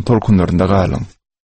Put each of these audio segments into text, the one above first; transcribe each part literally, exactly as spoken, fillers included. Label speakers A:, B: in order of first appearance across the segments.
A: tolkunlarında galyň.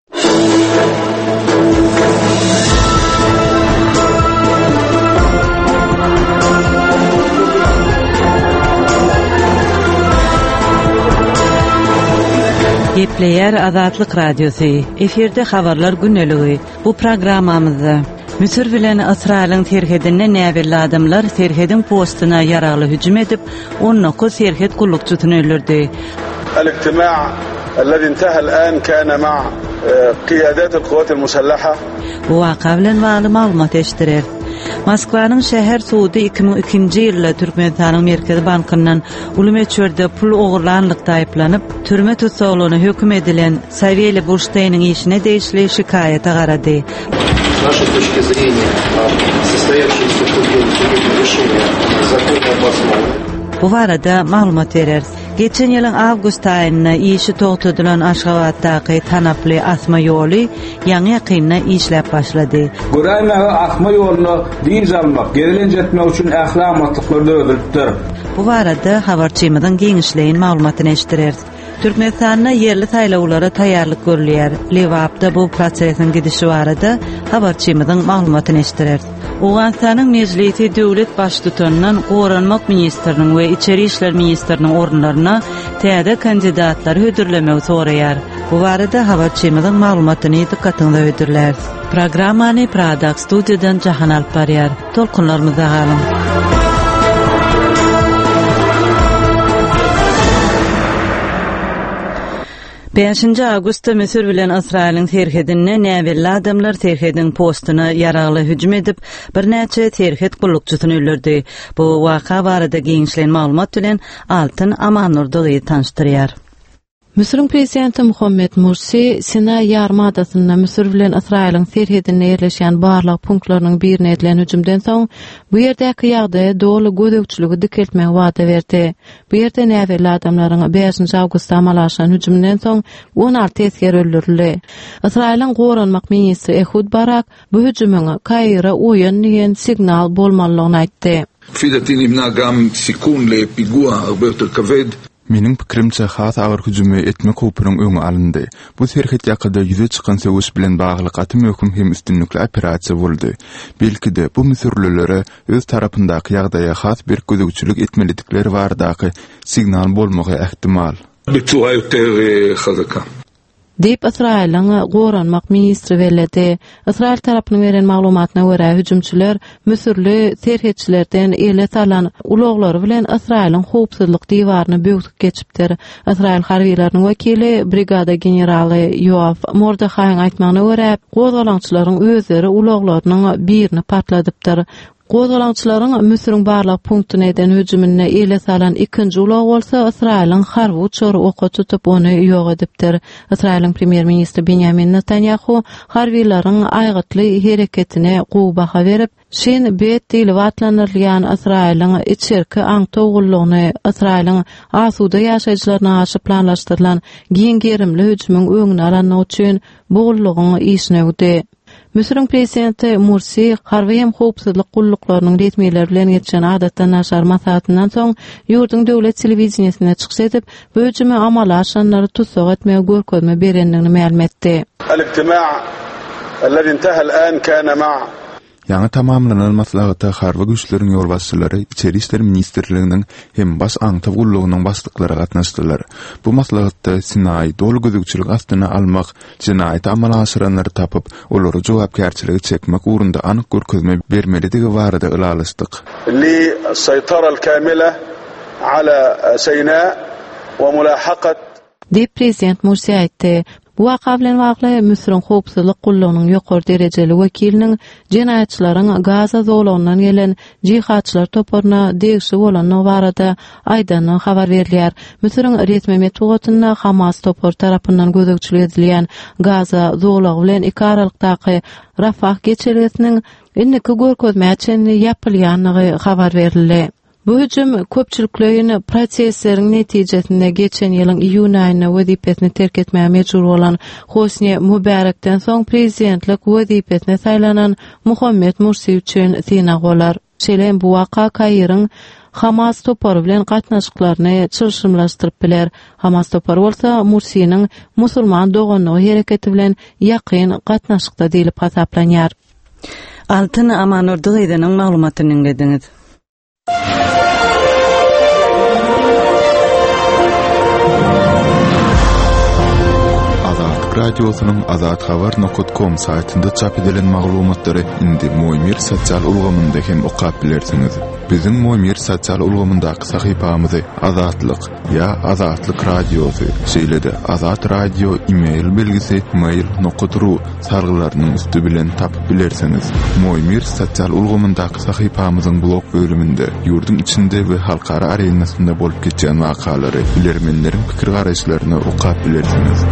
B: Gepleyer Azatlyk Radiosu. Eferde habarlar günneligi. Bu programmamyzda Müsür bilen Israil'in terhedine näberli adamlar terhedin postuna yaralı hücum edip onnoko terhed gullukçutunu öldürdü.
C: الاجتماع الذي انتهى الآن كان مع قيادات القوات المسلحة.
B: Bu waka bilen bagly maglumat eşdirer. Moskwanyň şäher sudy iki ming ikinji ýylda Türkmenistanyň Merkezi Bankyndan Ulumeçörde pul ogurlanlykda aýplanyp türme tutsagylygyna hökm edilen Saviýeli Burштейниň işine değişli şikayete garady.
D: Наша точка зрения состоявшееся судебное решение законно обосновано.
B: Bu barada maglumat berer. Geçen ýylyň awgust aýyna işi togtadylan Aşgabatdaky tanaply asma ýoly ýa-ni ýakynda işläp başlady.
E: Guraýma asma ýoluny diň almak, gerilen jetmek üçin ählamatlyklary öldüripdir.
B: Bu barada habarçymyň geňişleýin maglumatyny eşdirer. Türkmenistanyň yerli saýlawlara taýýarlyk görülýär. Lewapda bu prosesiň gidişi barada habarçymyň maglumatyny eşdirer. Owganstanyň mejlisi döwlet başlygynyň Goranmak ministriniň we içeri işler ministriniň orunlaryna täze kandidatlar hödürlemek soraýar. Bu barada habarçymyň maglumatyny dikkatyňizde ödürler. Programmany Pradak studiýadan Jahan alyp barýar. Tolkunlarymyza galyň. beşinji awgustda Müsür bilen Israil'in terhedine näberli adamlar terhedin postuna yaraly hücum edip bir näçe terhed gullukçusyny öldürdi. Bu waka barada geňişleýän maglumat bilen Altyn Amanurdy tanıştyrýar.
F: Müsürün prezidenti Muhammed Mursi Sinay yarımadasynda Müsür bilen Israil'in terhedine ýerleşýän barlyk punktlarynyň birine edilen hüjümden soň bu ýerdäki ýagdaý dogly gödekçiligi dikeltmek wada berdi. Bu ýerde näberli adamlaryň beşinji awgustda amalaşan hüjümden soň on alty esger öldürildi. Israil'in Goranmak ministri Ehud Barak bu hüjümyň Kaira oýan diýen signal bolmalygyny aýtdy.
G: לפי נמנע גם סיכון לפיגוע הרבה יותר כבד.
A: Mening pikirimçe has ağır hüjumy etmek hopynyň öňe alyndy. Bu terhet ýakada ýüze çykan söwüş bilen bagly gatym hökm hem üstünlikli operasiýa boldy. Belki de bu müsürlülere öz tarapyndaky ýagdaýa has bir gözegçilik etmelilikleri bardaky signal bolmagy ähtimal.
G: בצורה יותר חזקה.
F: Deyip Israil'in Goranmak ministri bellädi. Israil tarapynyň beren maglumatyna görä hüjümçiler Müsürli terhetçilerden ele salan uloglary bilen Israil'in howpsuzlyk diýwaryny böwtük geçipdir. Israil harbiýetleriniň wekili brigada generaly Yoav Mordechayň aýtmagyna görä, gozalaňçylaryň özleri uloglarynyň birini patladypdyr. Gozalaňçylaryň Müsürüň barlyk punktuna eden hüjümine ele salan ikinji ulog bolsa Israil'in harby uçary oka tutup ony ýok edipdir. Israil'in premier ministri Benjamin Netanyahu harbiýetlerin aýgytly hereketine gowy baha berip, şen bet diýilip atlanylýan Israil'in içerki aňtowgullygyny, Israil'in asuda ýaşaýjylaryna garşy planlaşdyrylan giň gerimli hüjümüň öňüni alanyň üçin bugullygyny işnegdi. Müsürün prezidenti Mursi harby hem howpsuzlyk gulluklarının retmiýetleri bilen geçen adatdan naşar maslahatyndan soň ýurdun döwlet telewizionyna çykyş edip bu hüjümi amala aşanlary tutsak etmege görkezme berenligini ma'lum etdi.
C: الاجتماع الذي انتهى الآن كان مع
A: Ýa-ni tamamlanan maslahaty harby güýçleriň ýolbaşçylary içeri işler ministrliginiň hem bas aňtawgullygynyň başlyklary gatnaşdylar. Bu maslahatda Sinay dolu gözükçilik astyna almak, jinaýat amala aşyranlary tapyp, olary jogapkärçiligi çekmek ugrunda anyk görkezme bermelidigi barada ılalaşdyk.
C: Li saytara al-kamila ala Sinay we mulahaqat.
F: Deyip prezident Mursi aýtdy. Bu waka bilen bagly Müsürüň howpsuzlyk gullugynyň ýokary derejeli wekiliniň jenaýatçylaryň Gaza zowlagynyň gelen jihatçylar toparyna degişi bolanyny barada aýdanyň habar berilýär. Müsürüň resmi metbugatyna Hamas topar tarapyndan gözegçilik edilýän Gaza zowlagy bilen iki aralykdaky Rafah geçergesiniň indiki görkezme üçin ýapylýanyny habar berildi. Bu hüjüm köpçüliklerin proseslerin netijesinde geçen ýylyň iýun aýyna wezipesini terk etmäge mejbur bolan Hosni Mubarakdan soň prezidentlik wezipesine saýlanan Muhammed Mursi üçin synak bolar. Şeýle bu waka Kairyň Hamas topary bilen gatnaşyklaryny çyrşymlaşdyryp biler. Hamas topary bolsa Mursiýanyň musulman doganlygy hereketi bilen ýakyn gatnaşykda diýilip hasaplanýar.
B: Altyn Amanurdy gyzynyň maglumatyny dinlediňiz.
A: Radyosynyň azat habar nokta com saytynda çap edilen maglumatlary indi Moýmir sosial ulgamynda hem okap bilersiňiz. Biziň Moýmir sosial ulgamyndaky sahypamyzy Azatlyk ya Azatlyk radiosy şeýlede Azat radio e-mail belgisi mail nokta ru sargylarynyň üstü bilen tapyp bilersiňiz. Moýmir sosial ulgamyndaky sahypamyzyň blog bölüminde ýurdun içinde we halkara arenasynda bolup geçen wakalary, bilermenleriň pikir garaşlaryny okap bilersiňiz.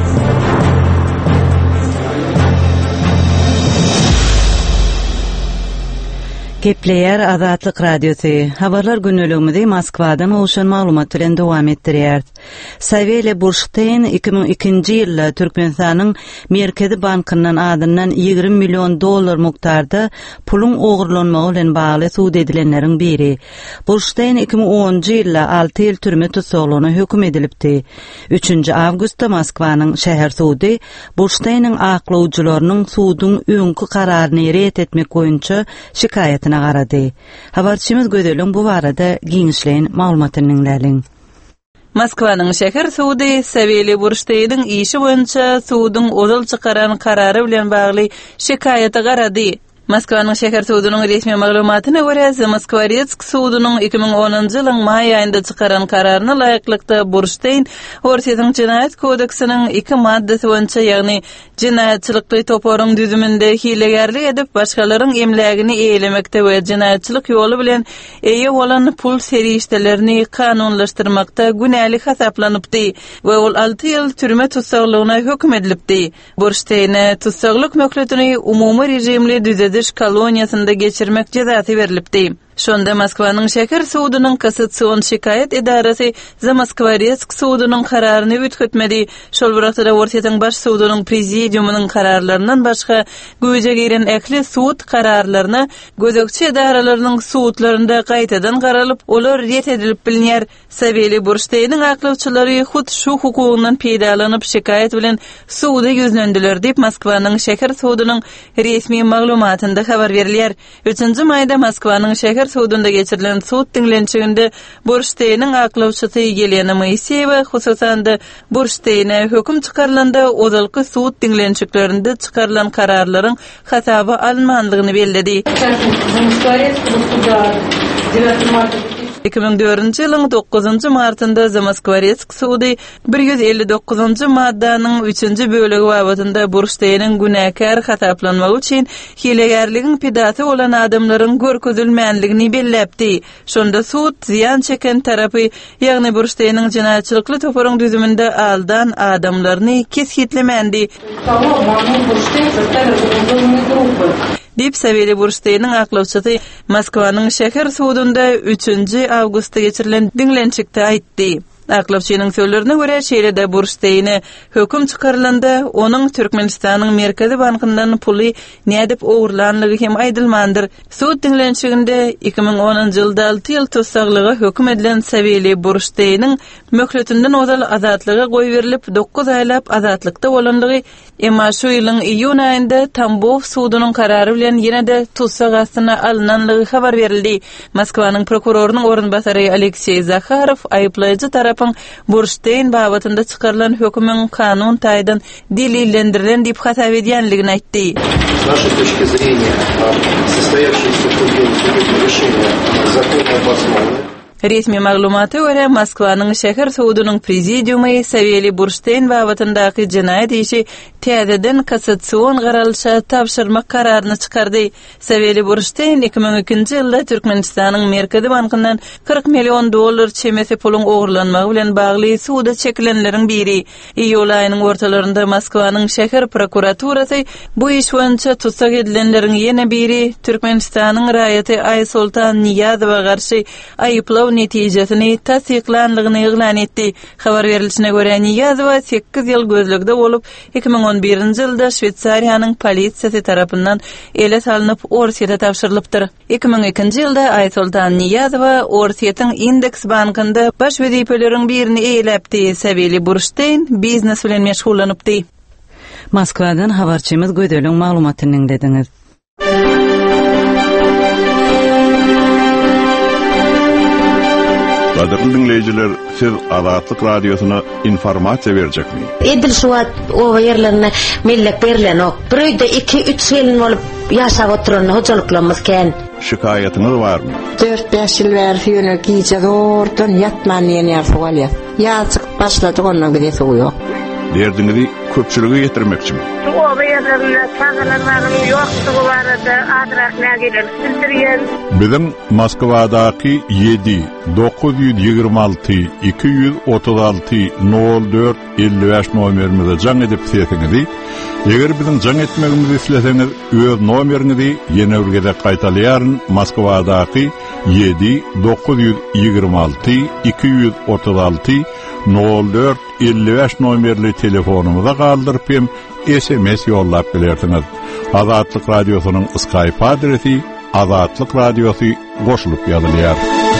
B: Gepleyer Azatlyk radiosu. Habarlar günölüğümüzde Moskvadan oluşan maglumat bilen dowam etdirýär. Saveli Burstein iki bin ikinji ýylda Türkmenistanyň Merkezi Bankynyň adyndan ýygrimi million dollar muktarda pulun ogurlanmagy bilen bagly suud edilenleriň biri. Burstein iki bin onunji ýylda alty ýyl türme tutsagylygyna höküm edilipdi. üçünji awgustda Moskwanyň şäher suudy Bursteiniň aklawjylarynyň suudun öňkü kararyny ret etmek boýunça şikaýat garady. Habarçymyz Gödeliň bu barada giňişleýän maglumatyny dinläliň.
H: Moskwanyň şäher suudy Saveli Bursteýnyň işi boýunça suudun odal çykaran karary bilen bagly şikaýaty garady. Moskwanyň şäher suudynyň resmi maglumatyna görä, Moskwaretsk suudynyň iki bin onunji ýylyň may aýynda çykaran kararyna laýyklykda Burstein Orsiýanyň Jinaýat kodeksiniň iki maddesi boýunça, ýagny jinaýatçylykly toparyň düzüminde hilegerlik edip başgalaryň emlägini eýlemekde we jinaýatçylyk ýoly bilen eýe bolan pul serişdelerini kanunlaşdyrmakda günälik hasaplanypdy we ol alty ýyl türme tutsaglygyna höküm edilipdi. Bursteine tutsaglyk möhletini umumy rejimli düzedi koloniýasynda geçirmek cezasy berilipdi. Şonda Moskwanyň şäher suudynyň Kassasion şikaýat edarasy Moskwaretsk suudynyň kararyny ütkötmedi. Şol wagtda Orsiýanyň baş suudynyň prezidiumynyň kararlaryndan başga göje giren ähli suud kararlaryny gözekçi edaralarynyň suudlarynda gaýtadan garalyp, olar ret edilip bilinýär. Saveli Bursteýnyň aklawçylary hut şu hukugyndan peýdalanyp şikaýat bilen suudy ýüzlendiler diýip Moskwanyň şäher suudynyň resmi maglumatynda habar berilýär. üçünji maýda Moskwanyň şäher suudunda geçirilen suud dinlençiginde Bursteýnyň aklawçysy Yelena Moiseýewa hususan da Bursteýne höküm çykarylanda odalky suud dinlençiklerinde çykarylan kararlaryň hasaby alınmandygyny bellädi. iki bin dördünji ýylyň dokuzunji martynda Moskwaretsk suudy bir ýüz elli dokuzunji maddanyň üçünji bölegi wagtynda Bursteýnyň günäkär hasaplanmagy üçin hilegerligiň pidasy bolan adamlaryň görkezilmänligini belläpdi. Şonda suud ziýan çeken tarapy, ýagny Bursteýnyň jinaýatçylykly toparyň düzüminde aldan adamlaryny kesgitlemendi. Dip Saveli Bursteýnyň aklawçysy Moskwanyň şäher suudunda üçünji awgustda geçirilen dinlençikde aýtdy. Aklawçynyň sözlerine görä, şeýlede Bursteýne höküm çykarylanda onuň Türkmenistanyň Merkezi Bankyndan puly nädip ogurlanlygy hem aýdylmandyr. Suud dinlençiginde iki bin onunji ýylda alty ýyl tutsaglyga höküm edilen Saveli Bursteýnyň möhletinden odal azatlyga goý berilip dokuz aýlap azatlykda bolanlygy, emma şu ýylyň iýun aýynda Tambov suudynyň karary bilen ýene-de tutsag astyna alynanlygy habar berildi. Moskwanyň prokurorunyň orunbasary Aleksey Zakharov aýyplaýjy tarap Burstein babatında çıkarılan hükümün kanun taýdan delillendirilen diýip hasap edýänligini aýtdy.
D: С нашей точки зрения, состоявшееся судебное решение законно обосновано.
H: Resmi maglumaty görä, Moskwanyň şäher suudynyň prezidiumy Saveli Burstein babatyndaky jinaýat işi täzeden kassasion garalşa tapşyrmak kararyny çykardy. Saveli Burstein iki bin ikinji ýylda Türkmenistanyň Merkezi Bankyndan kırk million dollar çemesi pulun ogurlanmagy bilen bagly suuda çekilenleriň biri. Iýul aýynyň ortalarynda Moskwanyň şäher prokuraturasy bu iş boýunça tutsak edilenleriň ýene biri Türkmenistanyň raýaty Aýsultan Niýazowa garşy aýyplaw saylao netijesini tasdiqlanlygyny eglan etdi. Habar berilişine göre Niyazowa sekiz ýyl gözlegde bolup iki ming on birinji ýylda Şwetsariýanyň polisiýasy tarapyndan ele salynıp Orsiýete tapşyrylypdyr. iki ming ikinji ýylda Aýsultan Niyazowa Orsiýetiň Indeks bankynda baş wezipeleriň birini eýlepdi. Sebeli Burstein biznes bilen meşgullanypdy.
B: Moskwadan habarçymyz Gödeliň maglumatyny dinlediňiz.
I: Qadirli dinleyijiler, siz Azatlyk Radiosyna informasiýa berjekmi?
J: Edil şuat o ýerlerine millek berilen ok. Birde iki üç ýyl bolup ýaşap oturan hojalyklymyz ken.
I: Şikayetyňyz barmy?
K: dört beş ýyl bäri ýöne giýje zordan ýatman ýene ýarsagalýar. Ýazyk başlady ondan gidesi ýok.
I: Derdiňizi köpçüligi ýetirmekçimi?
L: O ýerlerine çağılanlarym ýokdugy barada adrak nägeler bildirýän.
I: Bizim Moskvadaky yedi dokuz yüz ýygrima alty iki yüz otuz alty nol dört elli beş nomerimize jaň edip seýetiňizi, eger bizim jaň etmegimizi isleseňiz, öz nomeriňizi ýene urgede gaýtalýaryn. Moskvadaky yedi dokuz yüz ýygrima alty iki yüz otuz alty nol dört elli beş nomerli telefonumuza galdyryp hem S M S ýollap bilersiňiz. Azatlyk Radiosynyň Skype adresi Azatlyk Radiosy goşulyp ýazylýar.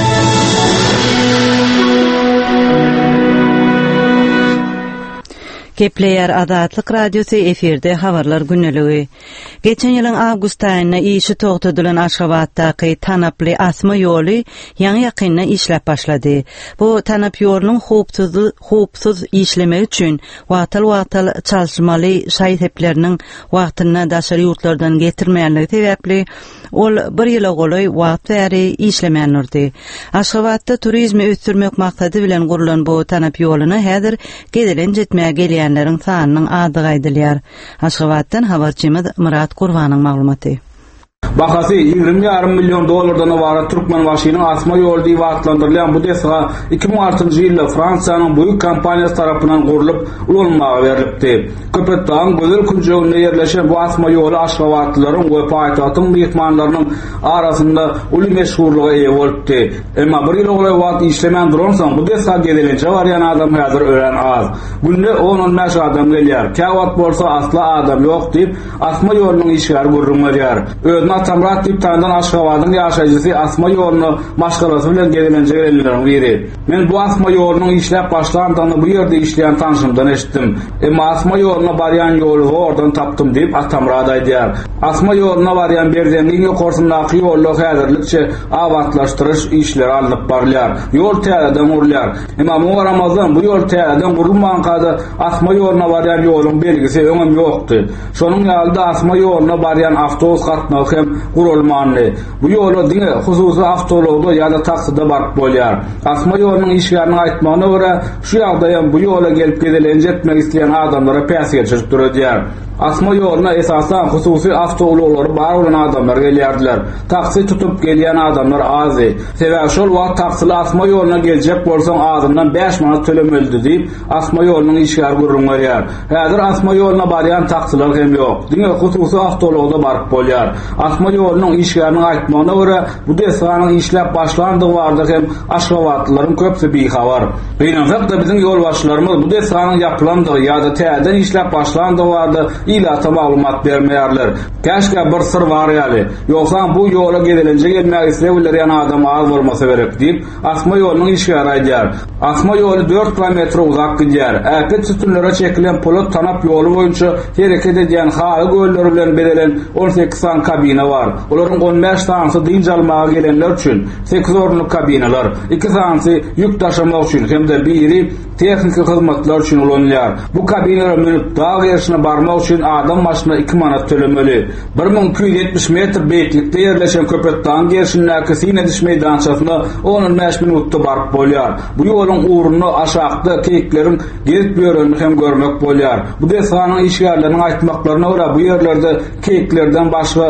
B: Kepleyer Azatlyk Radiosu efirde habarlar günneligi. Geçen ýylyň awgust aýyna işi togtadylan Aşgabatdaky tanaply asma ýoly ýaňy ýakynda işläp başlady. Bu tanap ýolunyň howpsuz howpsuz işleme üçin wagtal-wagtal çalışmaly şaýhepleriniň wagtyna daşary ýurtlardan getirmeýänligi sebäpli ol bir ýyla golay wagt bäri işlemändirdi. Aşgabatda turizmi ösdürmek maksady bilen gurulan bu tanap ýoluny häzir gedelen jetmäge gelýänleriň sanynyň ady gaýdylýar. Aşgabatdan habarçymyz Murat Gurbanyň maglumaty.
E: Bahasy ýygrimi ýarym million dollardan ibaret Türkmen başynyň asma ýol diýip atlandyrylýan bu desga iki ming altynjy ýylda Fransiýanyň büyük kompaniýasy tarapyndan gurulup ulanmaga berilipdi. Köpetdaň gözel künjeginde ýerleşen bu asma ýoly Aşgabatlylaryň we paýtagyň mehmanlarynyň arasynda uly meşhurlyga eýe bolupdy. Emma bir ýyl olay wagt işlemän duransoň bu desga gedelençe barýan adam häzir ölen az. Günde on on beş adam gelýär. Käwat bolsa asla adam ýok diýip asma ýolunyň işgäri gurulmaýar. Atamrat diýip tandan Aşgabatyň ýaşaýjysy asma ýoluny maşgalasy bilen gedelençe gelenleriň biri. Men bu asma ýolunyň işläp başlandygyny bu ýerde işleýän tanşymdan eşitdim. Emma asma ýoluna barýan ýoly ordan tapdym diýip Atamrat aýdýar. Asma ýoluna barýan berzemliň ýokursundaky ýollar häzirlikçe awatlaşdyryş işleri alınıp barýar. Ýol täzeden gurulýar. Emma bu Ramazan bu ýol täzeden gurulmagan kady asma ýoluna barýan ýoluň belgisi öňem ýokdy. Şonuň ýalda asma ýoluna barýan awtobus gatnagy hem gurulmanly. Bu ýola diňe hususy awtologda ýa-da taksida baryp bolýar. Asma ýolunyň işgärini aýtmagyna görä, şu ýagdaýam bu ýola gelip gedelenje etmek isleýän adamlara päs geçirip durýar. Asma ýoluna esasan hususy awtologlary bar bolan adamlar gelýärdiler. Taksi tutup gelýän adamlar azy. Sebäbi şol wagt taksily asma ýoluna geljek bolsaň adamdan beş manat tölemeldi diýip asma ýolunyň işgäri gurulmaýar. Häzir asma ýoluna barýan taksiler hem ýok. Diňe hususy awtologda baryp bolýar. Asma ýolunyň işgärini aýtmagyna görä, bu desganyň işläp başlandygy bardy hem Aşgabatlylaryň köpsi bihabar. Beýnäwekde biziň ýolbaşçylarymyz bu desganyň ýapylandygy ýa-da täzeden işläp başlandygy bardy ilata maglumat bermeýärler. Käşke bir sır bar ýaly. Ýoksa bu ýola gedelenje gelmäge isleýän adam az bolmasa gerek diýip asma ýolunyň işgäri aýdýar. Asma ýoly dört kilometr uzak gidýär. Äpet sütunlara çekilen polat tanap ýoly boýunça hereket edýän haly göller bilen bedelen on sekiz san kabina bar. Olaryň on beş sansy diňje almaga gelenler üçin sekiz orunly kabinalar, iki sansy ýük taşymak üçin hem de biri tehnik hyzmatlar üçin ulanýar. Bu kabinalar menip dağ ýerine barmak üçin adam maşyna iki manat tölemeli. bir ming iki yüz ýetmiş metr beýiklikde ýerleşen Köpetdaň gerşindäki Sinediş meýdançasyna on beş minutda baryp bolýar. Bu ýoluň uruny aşagda keýikleriň gezip ýörenini hem görmek bolýar. Bu desganyň işgärleriniň aýtmaklaryna görä bu ýerlerde keýiklerden başga syrt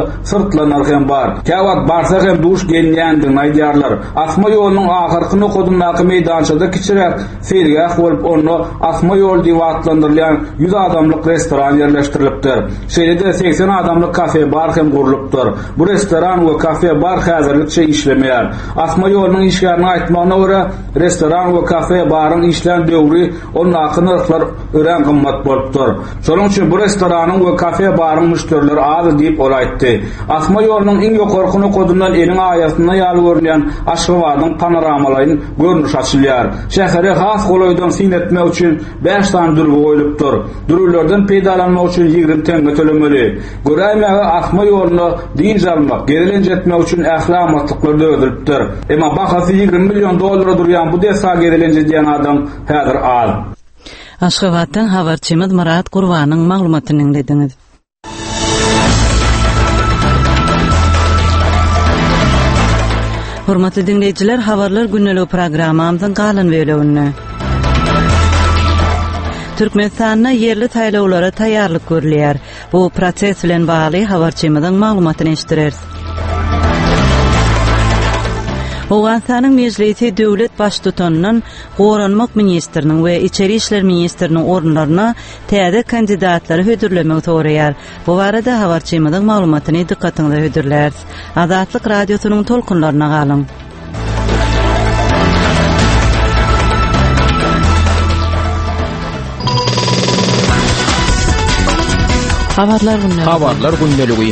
E: ıtlanar hem bar. Käwat barsa hem duş gelýändiň aýdýarlar. Asma ýolunyň ahyrkyny okudymdaky meýdançada kiçirek fergah bolup onu asma ýol diýip atlandyrylýan yüz adamlyk restoran ýerleşdirilipdir. Şeýle seksen adamlyk kafe bar hem gurulupdyr. Bu restoran we kafe bar häzirlikçe işlemeýär. Asma ýolunyň işgärine aýtmagyna görä restoran we kafe baryň işlen döwri onun akynyrklar ören gymmat bolupdyr. Şonuň üçin bu restoranyň we kafe baryň müşterileri az diýip ol aýtdy. Asma ýolunyň iň ýokarky nokadyndan eliň aýasyna ýaly görünýän Aşgabatyň panoramalaryny görnüş açylýar. Şäheri has golaýdan sinetmek üçin beş tane durgu goýulypdyr. Durgullardan peýdalanmak üçin ýigrim tenge tölemeli. Göräýmäge asma ýoluny diň almak, gerilenje etmek üçin ählamatlyklary döwürilipdir. Emma bahasy ýigrim million dollara durýan bu desa gerilenje diýen adam häzir az.
B: Aşgabatyň habarçymyz Murat Gurbanyň maglumatyny dinlediňiz. Hormatly dinleyijiler, habarlar günnelik programmamyzyň galan bölümini. Türkmenistanyň yerli taýlawlara taýýarlyk görülýär. Bu proses bilen bagly habarçymyzyň maglumatyny eşdireriz. Owganstanyň mejlisi döwlet baş tutanynyň Goranmak ministriniň we Içeri işler ministriniň orunlaryna täze kandidatlary hödürlemek soraýar. Bu barada habarçymyzyň maglumatyny dikkatiňizde hödürleriz. Azatlyk radiosynyň tolkunlaryna galyň.
F: Habarlar günneligi.
M: Habarlar günneligi.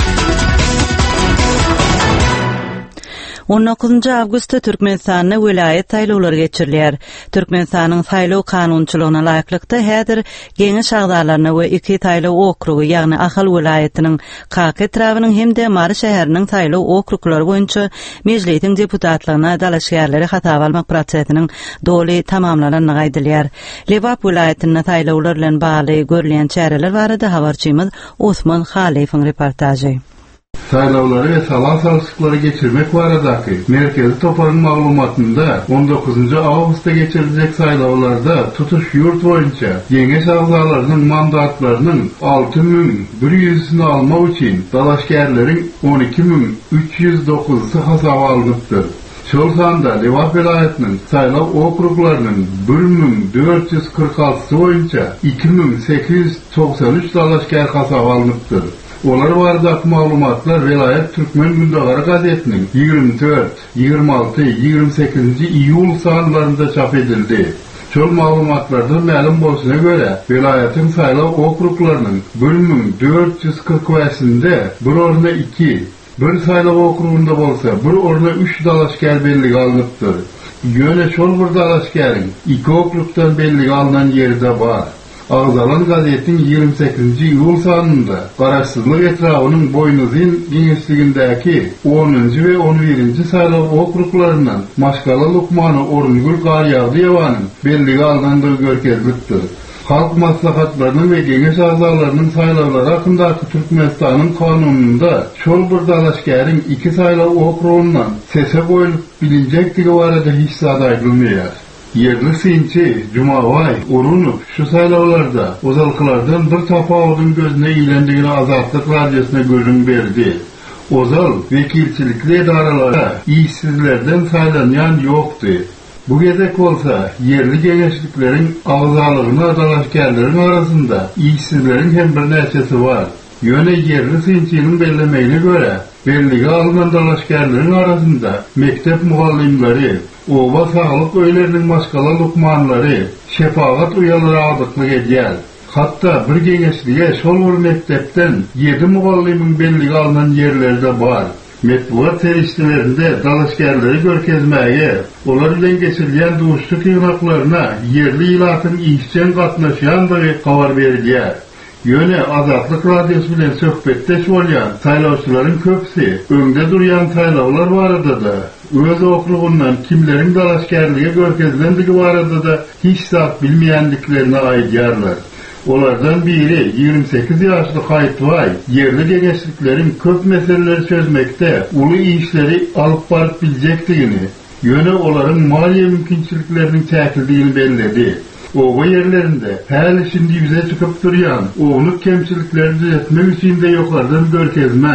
B: on dokuzunçy awgustda Türkmenistanyň vilayet taýlawlary geçirilýär. Türkmenistanyň taýlaw kanunçylygyna laýyklykda häzir geňiş agdalaryna we iki taýlaw okrugy, ýagny Ahal vilayetiniň Kaky trawynyň hemde Mary şäheriniň taýlaw okruglary boýunça mejlisiň deputatlygyna dalaşgärleri hatap almak prosesiniň doly tamamlananyny aýdylýar. Lewap vilayetiniň taýlawlary bilen bagly görülen çäreler barada habarçymyz Osman Halifiň reportajy.
N: Taýlawlary we salan salşyklary geçirmek baradaky merkezi toparlyň maglumatynda on dokuzunçy awgustda geçiriljek saýlawlarda tutuş ýurt boýunça geňeş agzalarynyň mandatlarynyň alty ming bir ýüzini almak üçin dalaşgärleriň on iki ming üç ýüz dokuzy hasaba alınıpdyr. Şol sanda Lewap vilayetiniň saýlaw okruklarynyň bir ming dört ýüz kırk alty boýunça iki ming sekiz ýüz toksan üç dalaşgär hasaba alınıpdyr. Olar barada maglumatlar Velayet Türkmen Gündagary gazetiniň ýigirmi dört, ýigirmi alty, ýigirmi sekizinçi iýul sanlarynda çap edildi. Şol maglumatlarda ma'lum bolşuna görä, Velayetin saýlaw okruklarynyň bir ming dört ýüz kırk beşinde bir orna iki, bir saýlaw okrugunda bolsa bir orna üç dalaşgär belligi alınıpdyr. Ýöne şol bir dalaşgäriň iki okrugdan belligi alynan ýerde bar. Ağzalan gazetin ýigirmi sekizinçi iýul sanynda garaşsyzlyk etrawynyň boýnuzyň giňişligindäki onunçy we on birinçi saýlaw okruglarinden Maşgala Lukmany Orungul Garýagdyýewanyň belligi alnandygy görkezlikdir. Halk maslahatlarynyň we geňeş agzalarynyň saýlawlary hakyndaky Türkmenistanyň kanununda şol bir dalaşgäriň iki saýlaw okrugundan sese goýulyp bilinjektigi barada hiç zat aýdylmaýar. Yerli sinçi, Cumavay, Orunov şu saýlawlarda ozalkylardan bir tapawdyň gözüne iýlendigini Azatlyk radiosyna görüň berdi. Ozal wekilçilikli edaralara işsizlerden saýlanýan ýokdy. Bu gezek bolsa yerli geňeşlikleriň agzalygyna dalaşgärleriň arasynda işsizleriň hem bir näçesi bar. Ýöne yerli sinçiniň bellemegine görä belligi alynan dalaşgärleriň arasynda mektep mugallimleri, oba sağlyk öýleriniň Maşgala Lukmanlary, şefagat uýalary adyklyk edýär. Hatda bir geňeşlige şol bir mektepden ýedi mugallimin belligi alynan ýerlerde bar. Metbuat serişlerinde dalaşgärleri görkezmäge, olar bilen geçirilýän duşluk ýynaklaryna yerli ýylatyn işçen gatnaşýandygy habar berilýär. Ýöne Azatlyk radiosu bilen söhbetdeş bolýan saýlawçylaryň köpsi öňde durýan saýlawlar barada da öz okrugundan kimleriň dalaşgärligi görkezlendigi barada da hiç zat bilmeýändiklerini aýdýarlar. Olardan biri ýigirmi sekiz ýaşly Haýtway yerli geňeşlikleriň köp meseleleri çözmekde uly işleri alyp baryp biljekdigini, ýöne olaryň maliýe mümkinçilikleriniň çäkildigini belledi. Owa yerlerinde häli şimdi ýüze çykyp durýan owluk kemçilikleri düzeltmek üçin de ýokardan görkezme,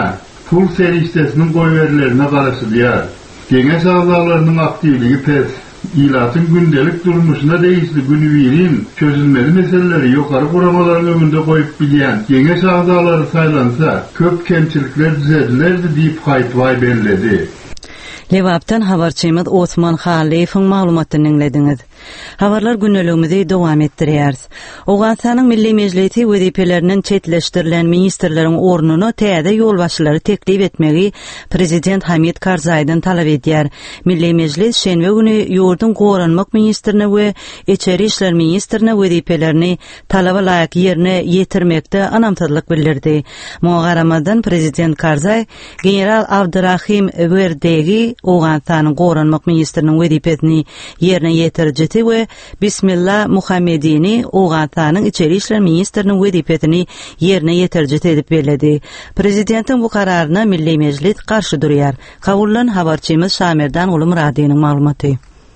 N: pul seriştesinin goýberlerine garaşy diýer. Geňeş agzalarynyň aktivligi pes. İlatın gündelik durmuşuna değişti günübirin çözülmeli meseleleri yukarı kuramaların önünde koyup bilen geňeş agzaları saylansa köp kemçilikler düzeldilerdi deyip haytvay belledi.
B: Lewapdan habarçymyz Osman Halifoň maglumatyny dinlediňiz. Habarlar günnäligimizi dowam etdirýäris. Owganstanyň Milli Mejlisi wezipelerinin çetleşdirilen ministrleriň ornuny täze ýolbaşçylary teklip etmegi Prezident Hamid Karzaydan talap edýär. Milli Mejlis şenbe güni ýurdun goranmak ministrine we Içeri işler ministrine wezipelerini talaba laýyk ýerine ýetirmekde anamtadlyk bildirdi. Muňa garamadan Prezident Karzay General Abdurrahim Werdegi Owganstanyň goranmak ministriniň wezipesini ýerine ýetirjeti we Bismillah Muhammedini Owganstanyň Içeri işler ministriniň wezipesini ýerine ýetirjeti edip bellädi. Prezidentiň bu kararyna Milli Mejlis garşy durýar. Kabullan habarçymyz Şamerdan Ulum Radyonyň maglumaty.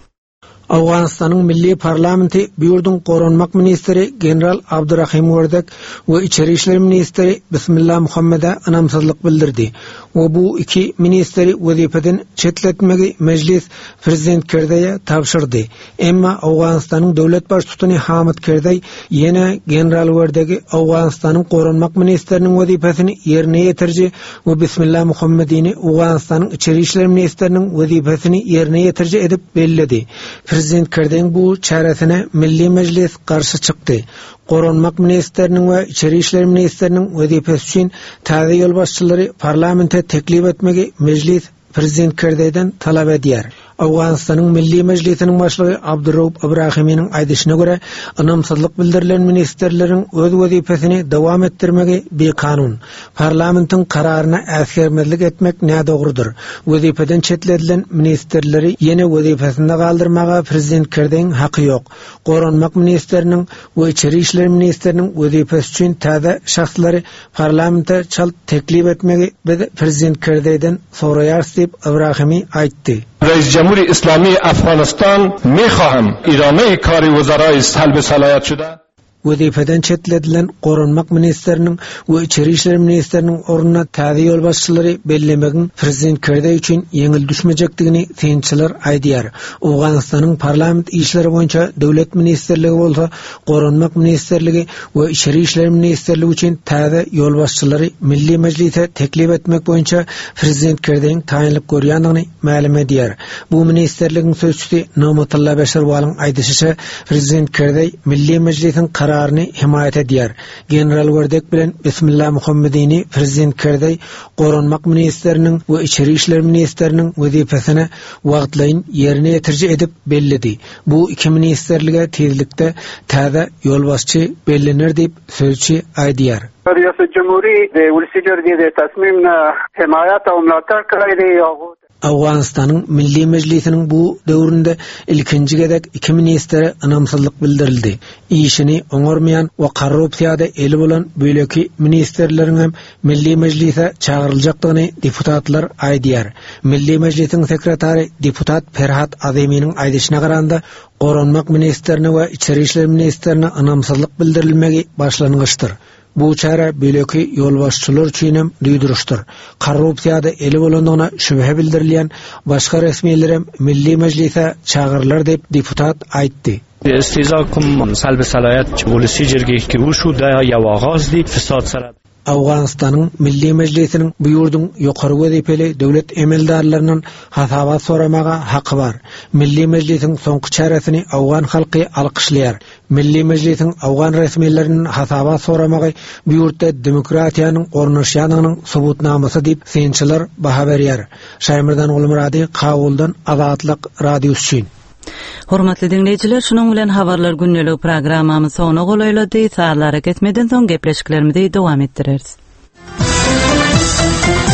M: Awganistanyň Milli Parlamenti Buyurdun Goranmak Ministri General Abdurrahim Werdek we İçeri işler Ministri Bismillah Muhammed'e anamsızlyk bildirdi. O bu iki ministri wezipeden çetletmegi meclis Prezident Kerdeýe tapşyrdy. Emma Awganistanyň döwlet başçysyny Hamid Kerdeý ýene General Werdegi Awganistanyň Goranmak Ministriniň wezipesini ýerine ýetirji we Bismillah Muhammedini Awganistanyň İçeri işler Ministriniň wezipesini ýerine ýetirji edip belledi. Prezident Kerdeýň bu çaresine Milli Mejlis garşy çykdy. Goranmak ministriniň we İçeri işler ministriniň wezipesi üçin täze ýolbaşçylary parlamente teklip etmegi mejlis Prezident Kerdeýden talap edýär. Awganistanyň Milli Mejlisiniň başlygy Abdurrahim Ibrahiminiň aýdyşyna görä, anamsızlyk bildirilen ministrleriň öz wezipesini dowam etdirmegi bekanun. Parlamentiň kararyna äsgermezlik etmek nädogrudur. Wezipeden çetledilen ministrleri ýene wezipesinde galdyrmaga Prezident Kerdeýiň haky ýok. Goranmak ministriniň we İçeri işler ministriniň wezipesi üçin täze şahslary parlamente çal teklip etmegi Prezident Kerdeýden soraýar diýip Ibrahimi aýtdy.
O: رئیس جمهوری اسلامی افغانستان می‌خواهم ادامه کار وزرای سلب صلاحیت شده
M: Wezipeden çetledilen Goranmak ministriniň we İçeri işler ministriniň ornuna täze ýolbaşçylary bellemegiň Prezident Kerdeý üçin ýeňil düşmejekdigini synçylar aýdýar. Owganistanyň parlament işleri boýunça döwlet ministrligi bolsa, Goranmak ministrligi we İçeri işler ministrligi üçin täze ýolbaşçylary Milli Mejlise teklip etmek boýunça Prezident Kerdeýiň taýinlik görýändigini ma'lum edýär. Bu ministrligiň sözçüsi Nurmatullah Beşerwal'yň aýdysynça Prezident Kerdeý Milli Mejlisiň kararını himayet edýär. General Werdek bilen Bismillah Muhammedini Prezident Kerdeý Goranmak ministriniň we İçeri işler ministriniň wezipesine wagtlaýyn ýerine ýetirji edip belledi. Bu iki ministrlige tezlikde täze ýolbaşçy bellenir diýip sözçi aýdýar.
P: Riyasat Cumhuri de ulsijer diye tasmimna himayat umlatar karaydı.
M: Awganistanyň Milli Mejlisiniň bu döwründe ilkinji gedek iki ministre anamsızlyk bildirildi. İşini oňarmayan we korrupsiýada eli bolan böleki ministrleriň hem Milli Mejlise çağıryljakdygyny deputatlar aýdýar. Milli Mejlisiň sekretary deputat Ferhat Azeminiň aýdyşyna garanda Goranmak ministrine we İçeri işler ministrine anamsızlyk bildirilmegi başlangyçdyr. Bu çara böleki ýolbaşçylar üçin hem duýduruşdyr. Korrupsiýada eli bolandygyna şübhe bildirilýän başga resmiýetler hem Milli Mejlise çağırlar diýip deputat aýtdy.
Q: استیزاکم سلب صلاحیت ولسی جرگی که او شو ده یا آغازdi fesat sarab.
M: Awganistanyň Milli Mejlisiniň bu ýurdun ýokary wezipeli döwlet emeldarlarynyň hasabat soramaga haky bar. Milli Mejlisiň soňky çaresini Awgan halky alkyşlaýar. Milli Mejlisiň Awgan resmiýetleriniň hasabat soramagy bu ýurtda demokratiýanyň ornaşýanynyň subutnamasy diýip synçylar baha berýär. Şaýmyrdan Ulumrady Kabuldan Azatlyk radiosu üçin.
B: Hormatly dinleyijiler, şunuň bilen habarlar günnälik programmamy sona golaýlady. Saatlara ketmeden soň gepleşiklerimizi dowam etdireriz.